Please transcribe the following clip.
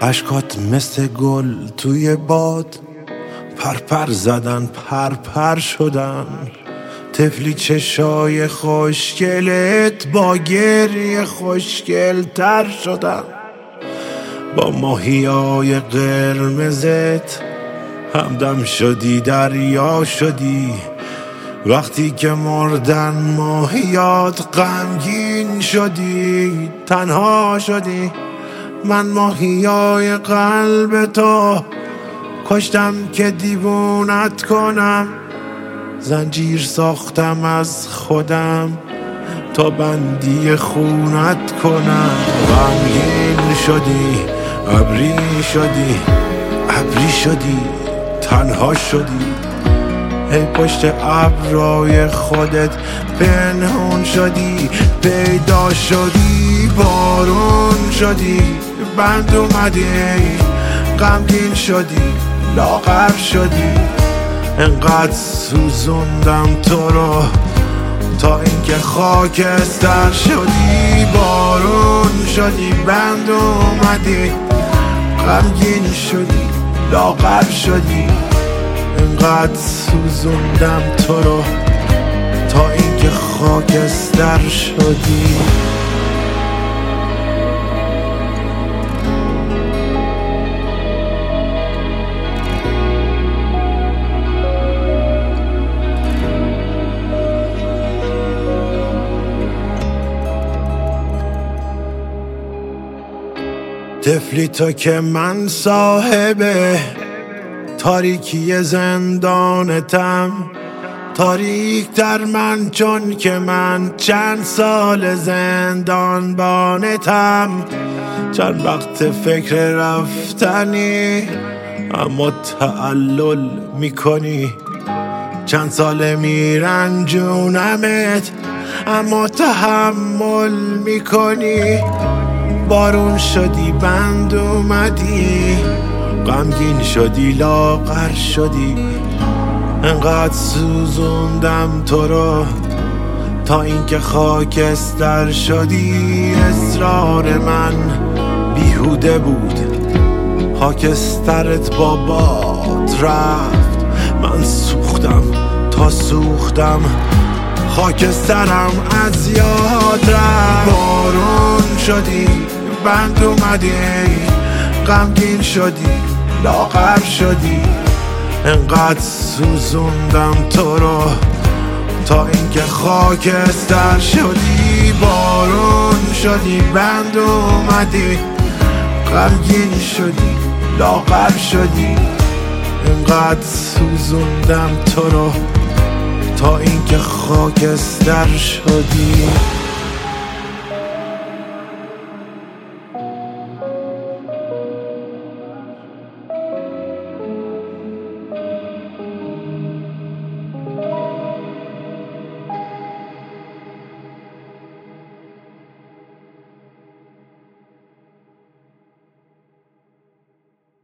اشکات مثل گل توی باد پرپر زدن پرپر شدن. طفلی چشای خوشگلت با گریه خوشگل تر شدن. با ماهیای قرمزت همدم شدی دریا شدی. وقتی که مردن ماهیات غمگین شدی تنها شدی. من ماهیای قلب تو کشتم که دیوونت کنم. زنجیر ساختم از خودم تا بندی خونت کنم. غمگین شدی ابری شدی ابری شدی تنها شدی. ای پشت ابرای خودت پنهون شدی. پیدا شدی بارون شدی. بند اومدی غمگین شدی لاغر شدی. انقدر سوزوندم تو رو تا اینکه خاکستر شدی. بارون شدی بند اومدی غمگین شدی لاغر شدی. انقدر سوزوندم تو رو تا اینکه خاکستر شدی. طفلی تو که من صاحبه تاریکی زندانتم. تاریک در من چون که من چند سال زندان بانتم. چند وقت فکر رفتنی اما تعلل میکنی. چند سال میرنجونمت اما تحمل میکنی. بارون شدی بند اومدی غمگین شدی لاغر شدی. انقدر سوزوندم تو رو تا اینکه خاکستر شدی. اصرار من بیهوده بود خاکسترت با باد رفت. من سوختم تا سوختم خاکسترم از یاد رفت. بارون شدی بند اومدی غمگین شدی لاغر شدی. انقدر سوزوندم تو رو تا اینکه خاکستر شدی. بارون شدی بند اومدی غمگین شدی لاغر شدی. انقدر سوزوندم تو رو تا اینکه خاکستر شدی.